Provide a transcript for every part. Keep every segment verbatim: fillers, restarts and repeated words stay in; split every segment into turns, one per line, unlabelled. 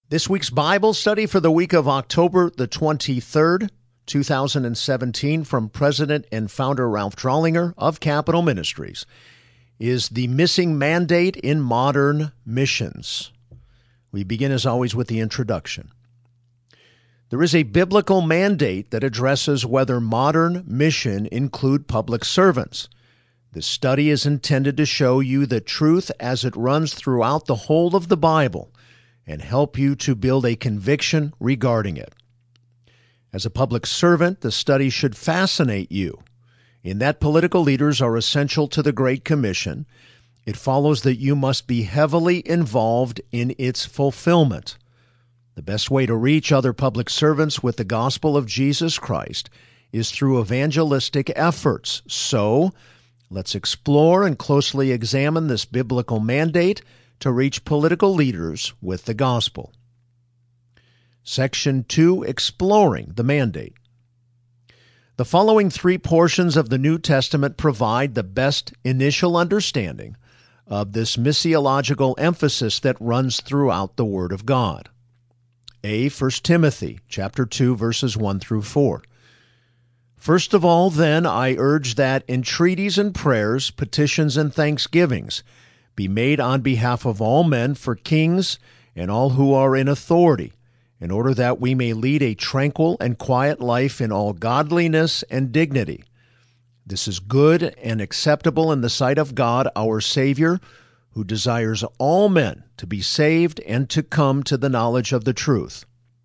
This week's Bible study for the week of October the twenty-third, two thousand seventeen, from President and Founder Ralph Drollinger of Capitol Ministries, is the missing mandate in modern missions. We begin, as always, with the introduction. There is a biblical mandate that addresses whether modern mission include public servants. This study is intended to show you the truth as it runs throughout the whole of the Bible and help you to build a conviction regarding it. As a public servant, the study should fascinate you. In that political leaders are essential to the Great Commission, it follows that you must be heavily involved in its fulfillment. The best way to reach other public servants with the gospel of Jesus Christ is through evangelistic efforts. So, let's explore and closely examine this biblical mandate to reach political leaders with the gospel. Section two, Exploring the Mandate. The following three portions of the New Testament provide the best initial understanding of this missiological emphasis that runs throughout the Word of God. A. First Timothy, chapter two, verses one through four. First of all, then, I urge that entreaties and prayers, petitions and thanksgivings be made on behalf of all men for kings and all who are in authority, in order that we may lead a tranquil and quiet life in all godliness and dignity. This is good and acceptable in the sight of God our Savior, who desires all men to be saved and to come to the knowledge of the truth.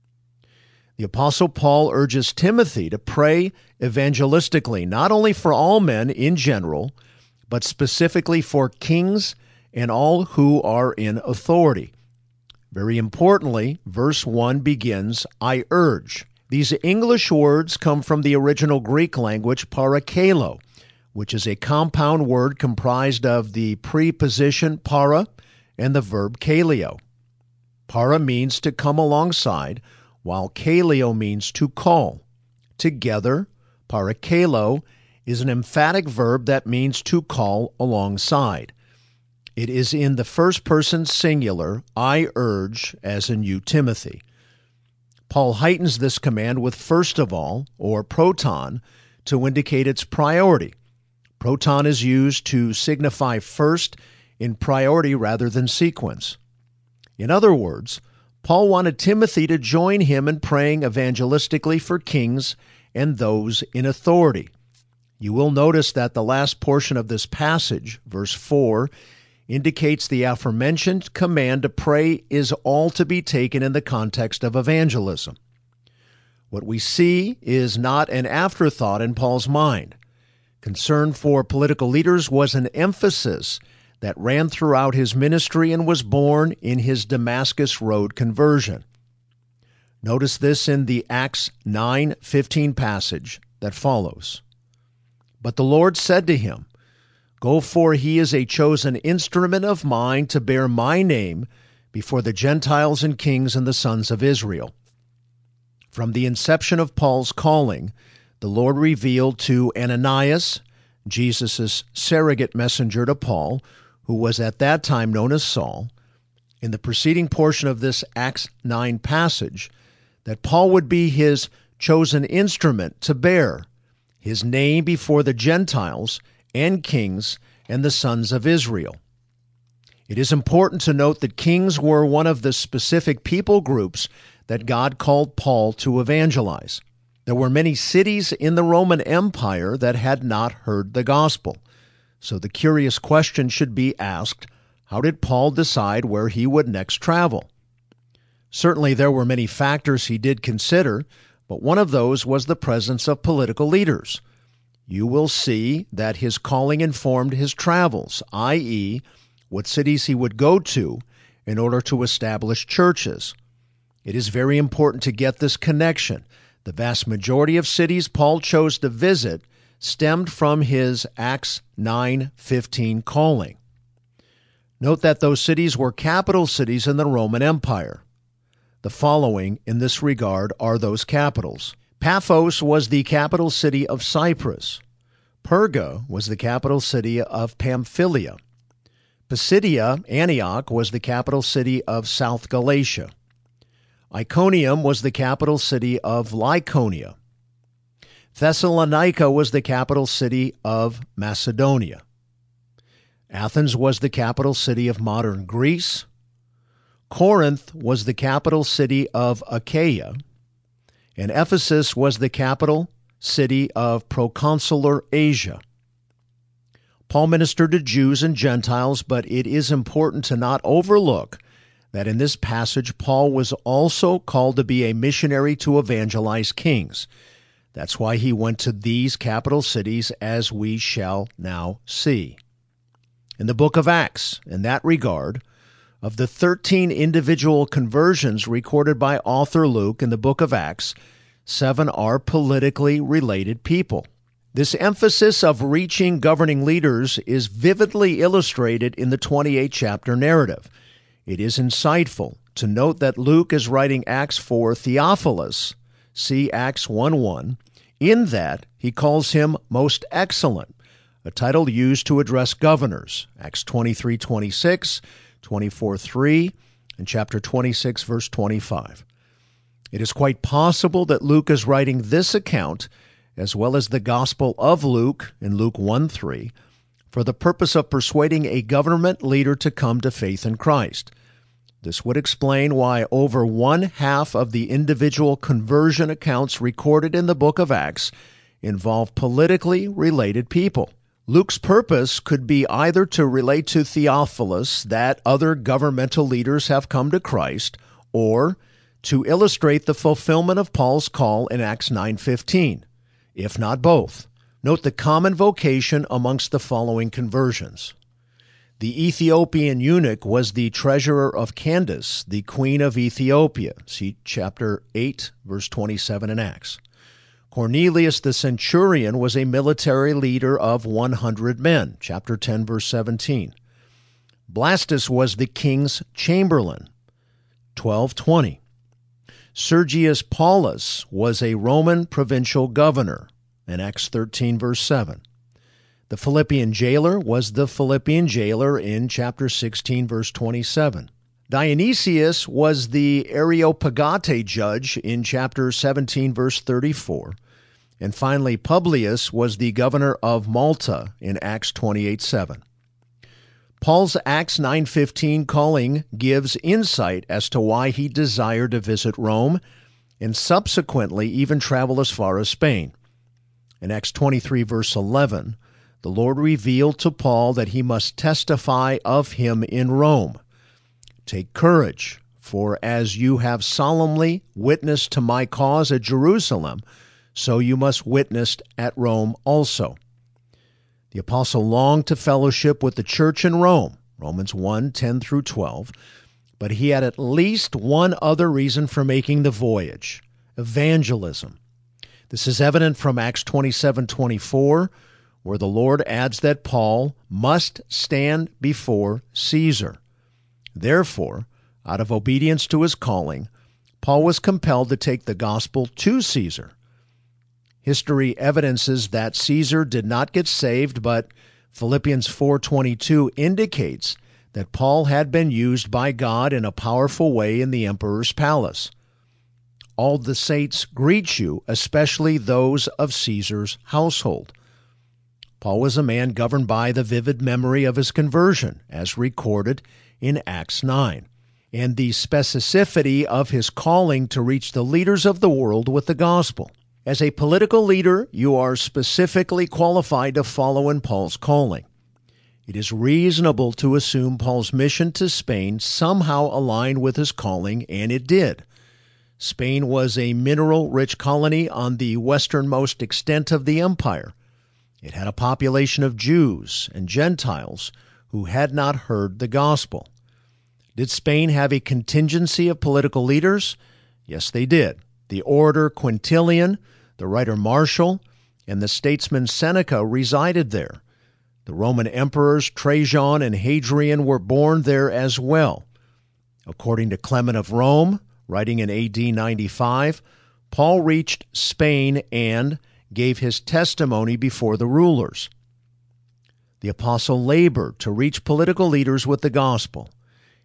The Apostle Paul urges Timothy to pray evangelistically, not only for all men in general, but specifically for kings and all who are in authority. Very importantly, verse one begins, I urge. These English words come from the original Greek language parakalo, which is a compound word comprised of the preposition para and the verb kaleo. Para means to come alongside, while kaleo means to call. Together, parakalo is an emphatic verb that means to call alongside. It is in the first person singular, I urge, as in you, Timothy. Paul heightens this command with first of all, or proton, to indicate its priority. Proton is used to signify first in priority rather than sequence. In other words, Paul wanted Timothy to join him in praying evangelistically for kings and those in authority. You will notice that the last portion of this passage, verse four, indicates the aforementioned command to pray is all to be taken in the context of evangelism. What we see is not an afterthought in Paul's mind. Concern for political leaders was an emphasis that ran throughout his ministry and was born in his Damascus Road conversion. Notice this in the Acts nine fifteen passage that follows. But the Lord said to him, Go, for he is a chosen instrument of mine to bear my name before the Gentiles and kings and the sons of Israel. From the inception of Paul's calling, the Lord revealed to Ananias, Jesus' surrogate messenger to Paul, who was at that time known as Saul, in the preceding portion of this Acts nine passage, that Paul would be his chosen instrument to bear his name before the Gentiles and kings and the sons of Israel. It is important to note that kings were one of the specific people groups that God called Paul to evangelize. There were many cities in the Roman Empire that had not heard the gospel. So the curious question should be asked, how did Paul decide where he would next travel? Certainly there were many factors he did consider, but one of those was the presence of political leaders. You will see that his calling informed his travels, that is, what cities he would go to in order to establish churches. It is very important to get this connection. The vast majority of cities Paul chose to visit stemmed from his Acts nine fifteen calling. Note that those cities were capital cities in the Roman Empire. The following in this regard are those capitals. Paphos was the capital city of Cyprus. Perga was the capital city of Pamphylia. Pisidia, Antioch, was the capital city of South Galatia. Iconium was the capital city of Lycaonia. Thessalonica was the capital city of Macedonia. Athens was the capital city of modern Greece. Corinth was the capital city of Achaia. And Ephesus was the capital city of proconsular Asia. Paul ministered to Jews and Gentiles, but it is important to not overlook that in this passage, Paul was also called to be a missionary to evangelize kings. That's why he went to these capital cities, as we shall now see. In the book of Acts, in that regard, of the thirteen individual conversions recorded by author Luke in the book of Acts, seven are politically related people. This emphasis of reaching governing leaders is vividly illustrated in the twenty-eighth chapter narrative. It is insightful to note that Luke is writing Acts for Theophilus, see Acts one one, in that he calls him most excellent, a title used to address governors, Acts twenty-three twenty-six, twenty-four three, and chapter twenty-six, verse twenty-five. It is quite possible that Luke is writing this account, as well as the Gospel of Luke in Luke one three, for the purpose of persuading a government leader to come to faith in Christ. This would explain why over one half of the individual conversion accounts recorded in the book of Acts involve politically related people. Luke's purpose could be either to relate to Theophilus that other governmental leaders have come to Christ, or to illustrate the fulfillment of Paul's call in Acts nine fifteen, if not both. Note the common vocation amongst the following conversions. The Ethiopian eunuch was the treasurer of Candace, the queen of Ethiopia. See chapter eight, verse twenty-seven in Acts. Cornelius the centurion was a military leader of one hundred men. Chapter ten, verse seventeen. Blastus was the king's chamberlain. twelve twenty. Sergius Paulus was a Roman provincial governor. In Acts thirteen, verse seven. The Philippian jailer was the Philippian jailer in chapter sixteen, verse twenty-seven. Dionysius was the Areopagite judge in chapter seventeen, verse thirty-four. And finally, Publius was the governor of Malta in Acts twenty-eight seven. Paul's Acts nine fifteen calling gives insight as to why he desired to visit Rome and subsequently even travel as far as Spain. In Acts twenty-three, verse eleven, the Lord revealed to Paul that he must testify of him in Rome. Take courage, for as you have solemnly witnessed to my cause at Jerusalem, so you must witness at Rome also. The apostle longed to fellowship with the church in Rome, Romans one, ten through twelve, but he had at least one other reason for making the voyage: evangelism. This is evident from Acts twenty-seven twenty-four, where the Lord adds that Paul must stand before Caesar. Therefore, out of obedience to his calling, Paul was compelled to take the gospel to Caesar. History evidences that Caesar did not get saved, but Philippians four twenty-two indicates that Paul had been used by God in a powerful way in the emperor's palace. All the saints greet you, especially those of Caesar's household. Paul was a man governed by the vivid memory of his conversion, as recorded in Acts nine, and the specificity of his calling to reach the leaders of the world with the gospel. As a political leader, you are specifically qualified to follow in Paul's calling. It is reasonable to assume Paul's mission to Spain somehow aligned with his calling, and it did. Spain was a mineral-rich colony on the westernmost extent of the empire. It had a population of Jews and Gentiles who had not heard the gospel. Did Spain have a contingency of political leaders? Yes, they did. The orator Quintilian, the writer Martial, and the statesman Seneca resided there. The Roman emperors Trajan and Hadrian were born there as well. According to Clement of Rome, writing in A D ninety-five, Paul reached Spain and gave his testimony before the rulers. The apostle labored to reach political leaders with the gospel.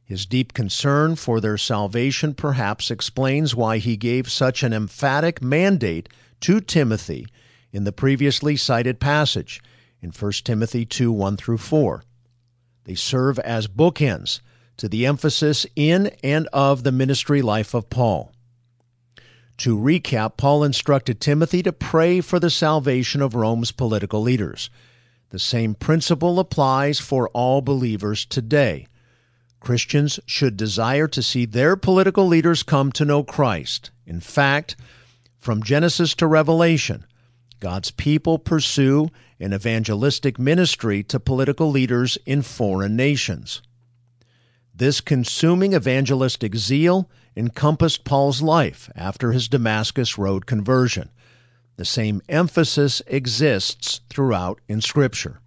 His deep concern for their salvation perhaps explains why he gave such an emphatic mandate to Timothy in the previously cited passage in First Timothy two, one through four. They serve as bookends to the emphasis in and of the ministry life of Paul. To recap, Paul instructed Timothy to pray for the salvation of Rome's political leaders. The same principle applies for all believers today. Christians should desire to see their political leaders come to know Christ. In fact, from Genesis to Revelation, God's people pursue an evangelistic ministry to political leaders in foreign nations. This consuming evangelistic zeal encompassed Paul's life after his Damascus Road conversion. The same emphasis exists throughout in Scripture.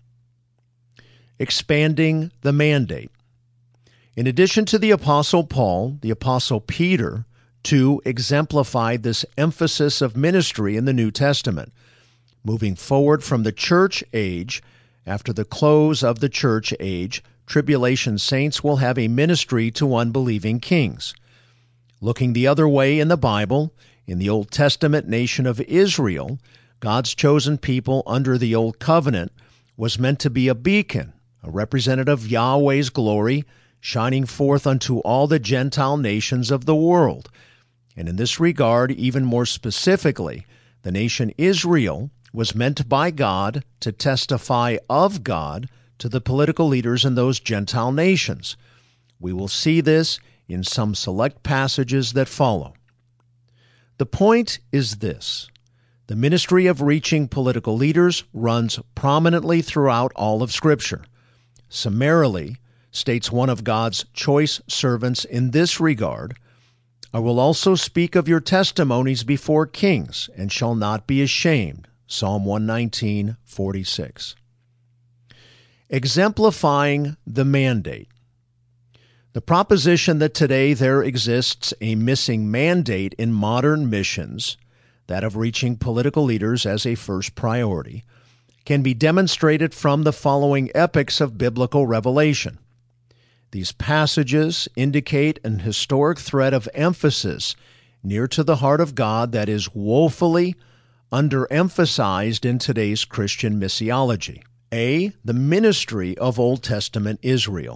Expanding the mandate. In addition to the Apostle Paul, the Apostle Peter, too, exemplified this emphasis of ministry in the New Testament. Moving forward from the church age, after the close of the church age, tribulation saints will have a ministry to unbelieving kings. Looking the other way in the Bible, in the Old Testament nation of Israel, God's chosen people under the Old Covenant was meant to be a beacon, a representative of Yahweh's glory, shining forth unto all the Gentile nations of the world. And in this regard, even more specifically, the nation Israel was meant by God to testify of God to the political leaders in those Gentile nations. We will see this in some select passages that follow. The point is this: the ministry of reaching political leaders runs prominently throughout all of Scripture. Summarily, states one of God's choice servants in this regard, I will also speak of your testimonies before kings, and shall not be ashamed. Psalm one nineteen, forty-six. Exemplifying the mandate. The proposition that today there exists a missing mandate in modern missions, that of reaching political leaders as a first priority, can be demonstrated from the following epochs of biblical revelation. These passages indicate an historic thread of emphasis near to the heart of God that is woefully underemphasized in today's Christian missiology. A. The ministry of Old Testament Israel.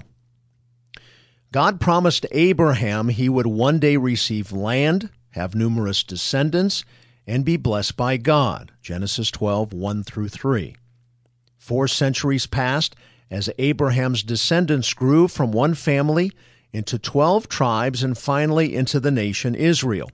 God promised Abraham he would one day receive land, have numerous descendants, and be blessed by God. Genesis twelve, one through three. Four centuries passed as Abraham's descendants grew from one family into twelve tribes and finally into the nation Israel.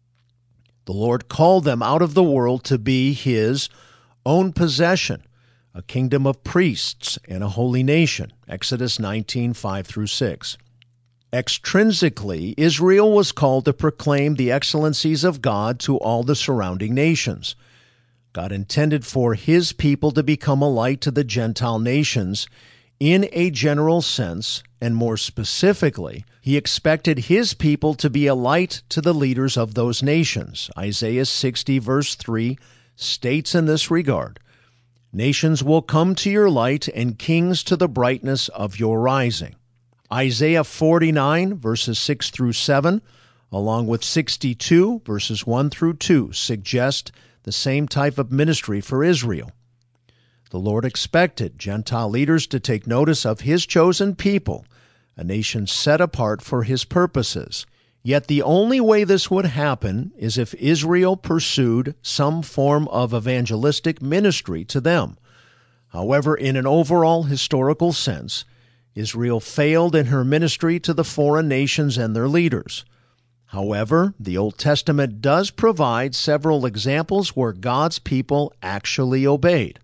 The Lord called them out of the world to be His own possession, a kingdom of priests and a holy nation. Exodus nineteen, five through six. Extrinsically, Israel was called to proclaim the excellencies of God to all the surrounding nations. God intended for His people to become a light to the Gentile nations in a general sense, and more specifically, He expected His people to be a light to the leaders of those nations. Isaiah sixty, verse three, states in this regard, Nations will come to your light, and kings to the brightness of your rising. Isaiah forty-nine, verses six through seven, along with sixty-two, verses one through two, suggest the same type of ministry for Israel. The Lord expected Gentile leaders to take notice of His chosen people, a nation set apart for His purposes. Yet the only way this would happen is if Israel pursued some form of evangelistic ministry to them. However, in an overall historical sense, Israel failed in her ministry to the foreign nations and their leaders. However, the Old Testament does provide several examples where God's people actually obeyed.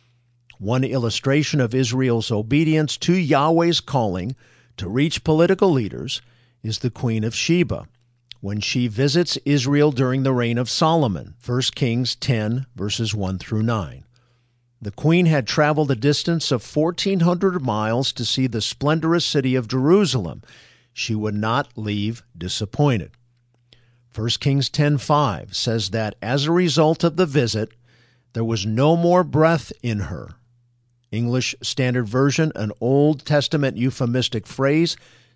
One illustration of Israel's obedience to Yahweh's calling to reach political leaders is the Queen of Sheba, when she visits Israel during the reign of Solomon, First Kings ten, verses one through nine. The queen had traveled a distance of fourteen hundred miles to see the splendorous city of Jerusalem. She would not leave disappointed. First Kings ten five says that as a result of the visit, there was no more breath in her. English Standard Version, an Old Testament euphemistic phrase,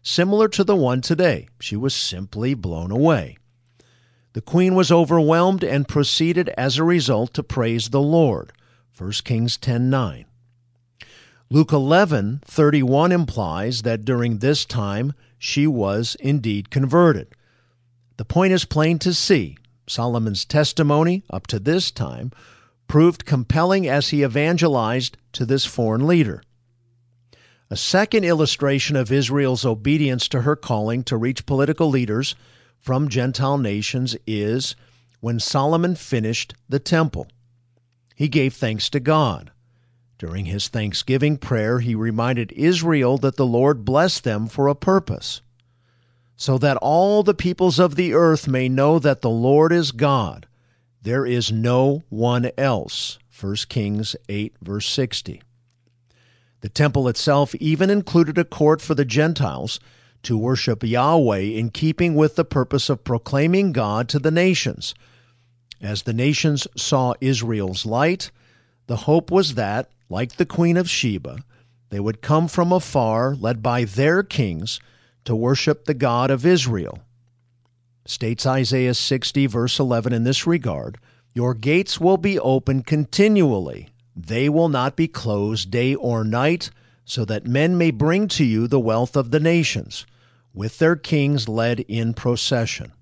similar to the one today. She was simply blown away. The queen was overwhelmed and proceeded as a result to praise the Lord. First Kings ten nine. Luke eleven thirty-one implies that during this time she was indeed converted. The point is plain to see. Solomon's testimony up to this time proved compelling as he evangelized to this foreign leader. A second illustration of Israel's obedience to her calling to reach political leaders from Gentile nations is when Solomon finished the temple. He gave thanks to God. During his thanksgiving prayer, he reminded Israel that the Lord blessed them for a purpose, so that all the peoples of the earth may know that the Lord is God. There is no one else. First Kings eight, verse sixty. The temple itself even included a court for the Gentiles to worship Yahweh in keeping with the purpose of proclaiming God to the nations. As the nations saw Israel's light, the hope was that, like the Queen of Sheba, they would come from afar, led by their kings, to worship the God of Israel. States Isaiah sixty, verse eleven in this regard, "Your gates will be open continually. They will not be closed day or night, so that men may bring to you the wealth of the nations, with their kings led in procession."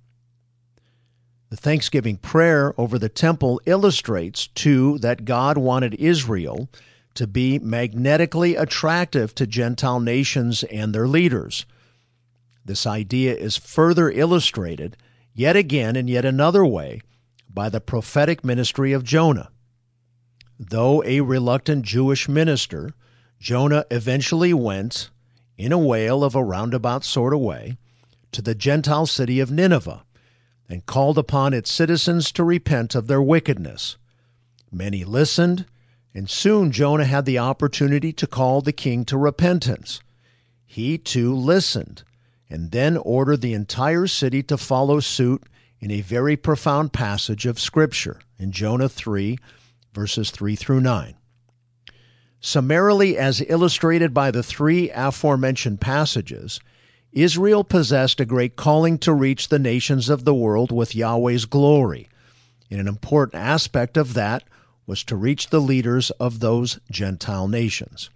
The Thanksgiving prayer over the temple illustrates, too, that God wanted Israel to be magnetically attractive to Gentile nations and their leaders. This idea is further illustrated, yet again in yet another way, by the prophetic ministry of Jonah. Though a reluctant Jewish minister, Jonah eventually went, in a whale of a roundabout sort of way, to the Gentile city of Nineveh and called upon its citizens to repent of their wickedness. Many listened, and soon Jonah had the opportunity to call the king to repentance. He too listened, and then ordered the entire city to follow suit in a very profound passage of Scripture in Jonah three, verses three through nine. Summarily, as illustrated by the three aforementioned passages, Israel possessed a great calling to reach the nations of the world with Yahweh's glory, and an important aspect of that was to reach the leaders of those Gentile nations.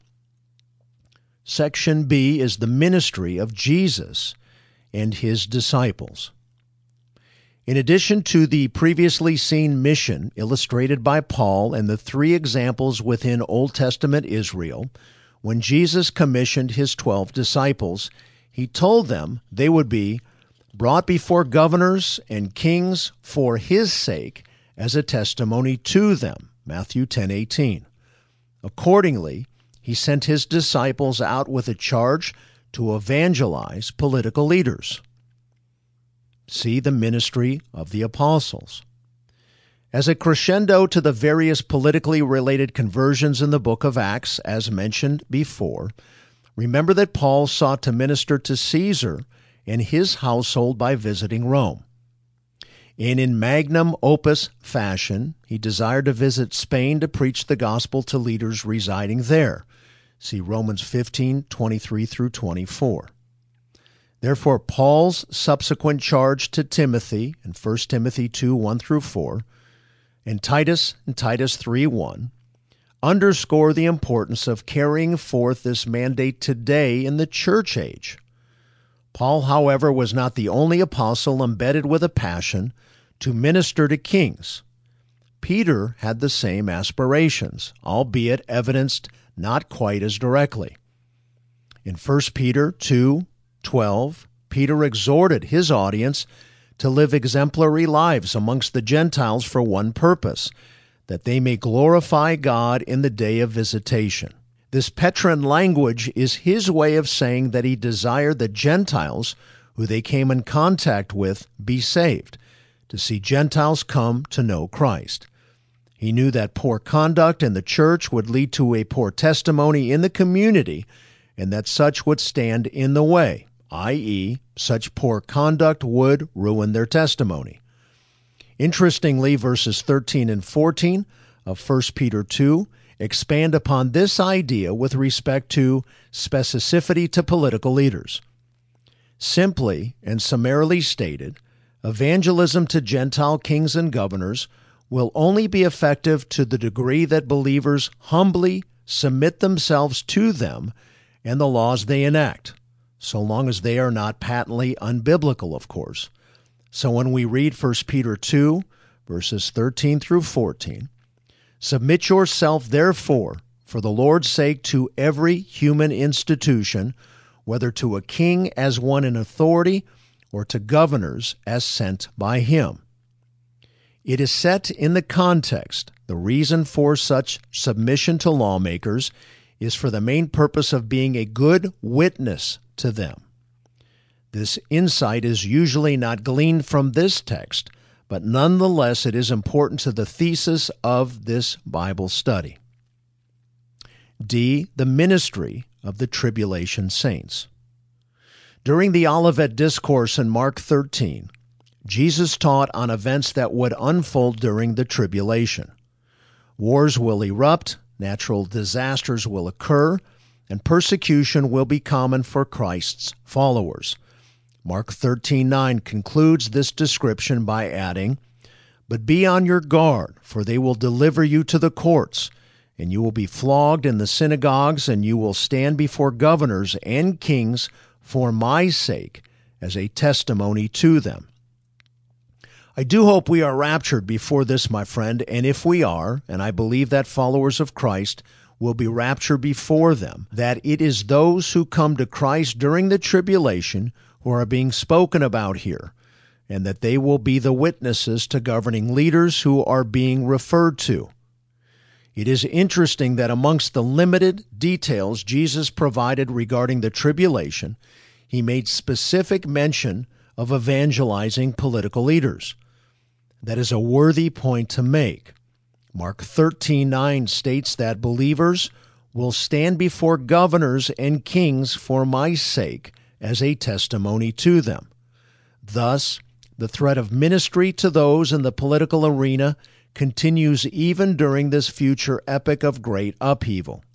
Section B is the ministry of Jesus and his disciples. In addition to the previously seen mission illustrated by Paul and the three examples within Old Testament Israel, when Jesus commissioned his twelve disciples, he told them they would be brought before governors and kings for his sake as a testimony to them, Matthew ten eighteen. Accordingly, he sent his disciples out with a charge to evangelize political leaders. See the ministry of the apostles. As a crescendo to the various politically related conversions in the book of Acts, as mentioned before, remember that Paul sought to minister to Caesar and his household by visiting Rome. And in magnum opus fashion, he desired to visit Spain to preach the gospel to leaders residing there. See Romans fifteen, twenty-three through twenty-four. Therefore, Paul's subsequent charge to Timothy in First Timothy two, one through four, and Titus in Titus three, one, underscore the importance of carrying forth this mandate today in the church age. Paul, however, was not the only apostle embedded with a passion to minister to kings. Peter had the same aspirations, albeit evidenced not quite as directly. In First Peter two, twelve, Peter exhorted his audience to live exemplary lives amongst the Gentiles for one purpose, that they may glorify God in the day of visitation. This Petrine language is his way of saying that he desired the Gentiles, who they came in contact with, be saved, to see Gentiles come to know Christ. He knew that poor conduct in the church would lead to a poor testimony in the community, and that such would stand in the way, that is, such poor conduct would ruin their testimony. Interestingly, verses thirteen and fourteen of First Peter two expand upon this idea with respect to specificity to political leaders. Simply and summarily stated, evangelism to Gentile kings and governors will only be effective to the degree that believers humbly submit themselves to them and the laws they enact, so long as they are not patently unbiblical, of course. So when we read First Peter two, verses thirteen through fourteen, submit yourself, therefore, for the Lord's sake, to every human institution, whether to a king as one in authority or to governors as sent by him. It is set in the context. The reason for such submission to lawmakers is for the main purpose of being a good witness to them. This insight is usually not gleaned from this text, but nonetheless it is important to the thesis of this Bible study. D. The ministry of the tribulation saints. During the Olivet Discourse in Mark thirteen, Jesus taught on events that would unfold during the tribulation. Wars will erupt, natural disasters will occur, and persecution will be common for Christ's followers. Mark thirteen nine concludes this description by adding, "But be on your guard, for they will deliver you to the courts, and you will be flogged in the synagogues, and you will stand before governors and kings for my sake as a testimony to them." I do hope we are raptured before this, my friend, and if we are, and I believe that followers of Christ will be raptured before them, that it is those who come to Christ during the tribulation who are being spoken about here, and that they will be the witnesses to governing leaders who are being referred to. It is interesting that amongst the limited details Jesus provided regarding the tribulation, he made specific mention of evangelizing political leaders. That is a worthy point to make. Mark thirteen nine states that believers will stand before governors and kings for my sake as a testimony to them. Thus, the threat of ministry to those in the political arena continues even during this future epoch of great upheaval.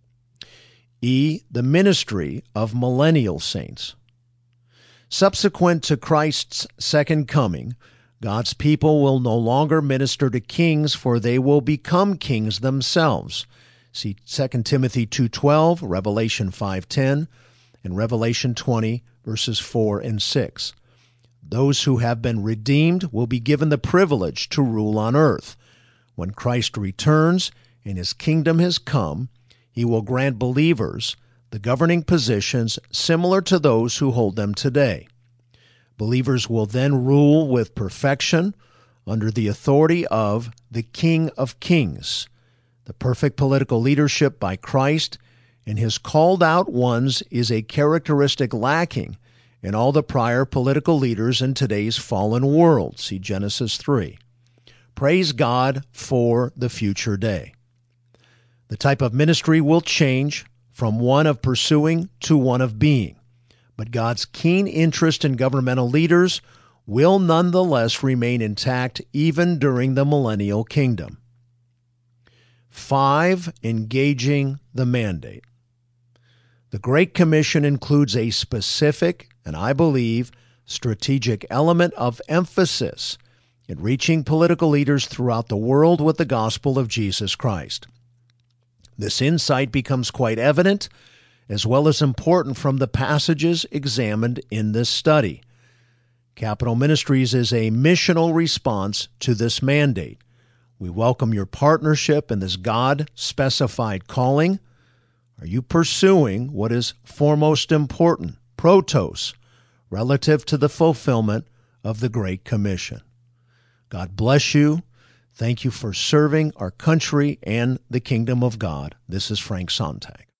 E. The ministry of millennial saints. Subsequent to Christ's second coming, God's people will no longer minister to kings, for they will become kings themselves. See Second Timothy two twelve, Revelation five ten, and Revelation twenty, verses four and six. Those who have been redeemed will be given the privilege to rule on earth. When Christ returns and his kingdom has come, he will grant believers the governing positions similar to those who hold them today. Believers will then rule with perfection under the authority of the King of Kings, the perfect political leadership by Christ and his called out ones is a characteristic lacking in all the prior political leaders in today's fallen world. See Genesis three. Praise God for the future day. The type of ministry will change from one of pursuing to one of being. But God's keen interest in governmental leaders will nonetheless remain intact even during the millennial kingdom. Five, engaging the mandate. The Great Commission includes a specific, and I believe, strategic element of emphasis in reaching political leaders throughout the world with the gospel of Jesus Christ. This insight becomes quite evident as well as important from the passages examined in this study. Capital Ministries is a missional response to this mandate. We welcome your partnership in this God-specified calling. Are you pursuing what is foremost important, protos, relative to the fulfillment of the Great Commission? God bless you. Thank you for serving our country and the kingdom of God. This is Frank Sontag.